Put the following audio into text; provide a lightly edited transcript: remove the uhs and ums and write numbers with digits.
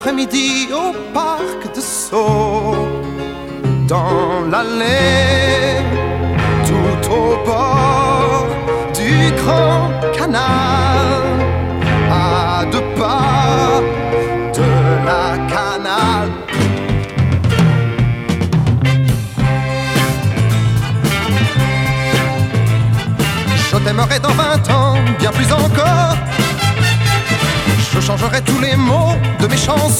Après-midi au parc de Sceaux, dans l'allée, tout au bord du grand canal, à 2 pas de la canal. Je t'aimerai dans 20 ans, bien plus encore. Je changerai tous les mots de mes chansons.